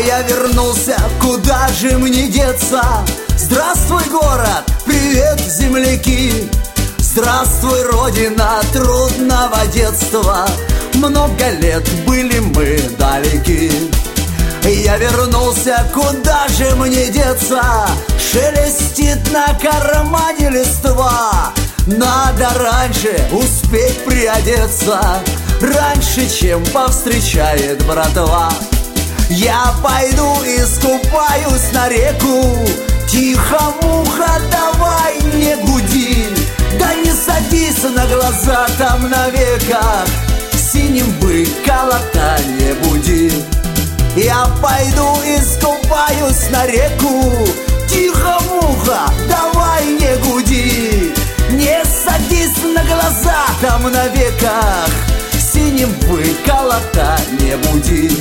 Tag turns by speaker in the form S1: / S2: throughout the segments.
S1: я вернулся, куда же мне деться? Здравствуй, город, привет, земляки! Здравствуй, родина трудного детства! Много лет были мы далеки. Я вернулся, куда же мне деться? Шелестит на кармане листва. Надо раньше успеть приодеться, раньше, чем повстречает братва. Я пойду искупаюсь на реку. Тихо, муха, давай не гуди. Да не садись на глаза там на веках, синим быколота не буди. Я пойду искупаюсь на реку. Тихо, муха, давай не гуди. Не садись на глаза там на веках, синим быколота не буди.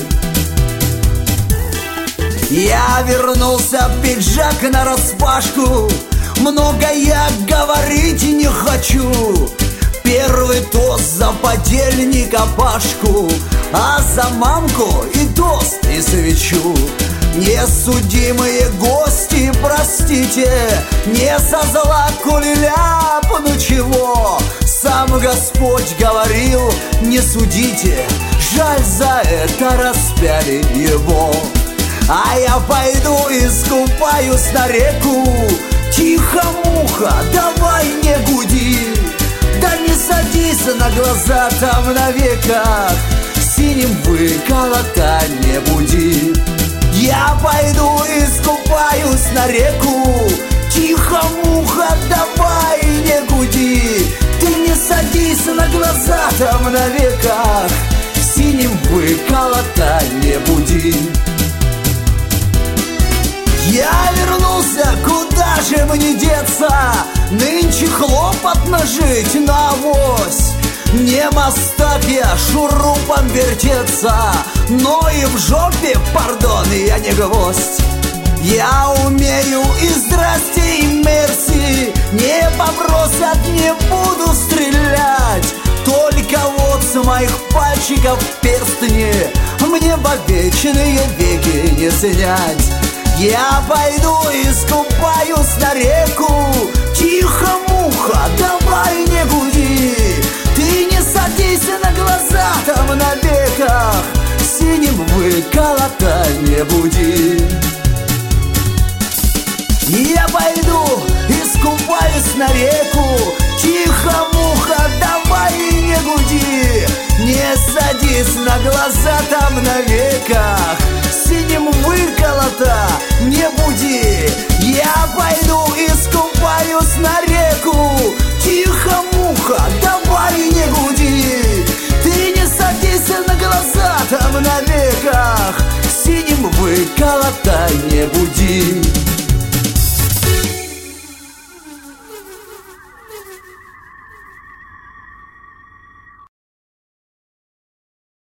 S1: Я вернулся, пиджак нараспашку. Много я говорить не хочу. Первый тост за подельника Пашку, а за мамку и тост, и свечу. Несудимые гости, простите, не со зла, коли ляпну чего. Сам Господь говорил, не судите, жаль, за это распяли его. А я пойду искупаюсь на реку. Тихо, муха, давай не гуди. Да не садись на глаза там на веках, синим быколота не буди. Я пойду искупаюсь на реку. Тихо, муха, давай не гуди. Ты не садись на глаза там на веках, синим быколота не буди. Я вернулся, куда же мне деться? Нынче хлопотно жить на авось. Не мостак я шурупом вертеться, но и в жопе, пардон, я не гвоздь. Я умею и здрасте, и мерси. Не попросят, не буду стрелять. Только вот с моих пальчиков перстни мне во вечные веки не снять. Я пойду искупаюсь на реку. Тихо, муха, давай не гуди. Ты не садись на глаза там на веках, синим быколота не буди. Я пойду искупаюсь на реку. Тихо, муха, давай не гуди. Не садись на глаза там на веках, синим быколота не буди. Я пойду искупаюсь на реку. Тихо, муха, давай не гуди. Ты не садись на глаза там на веках, синим быколота не буди.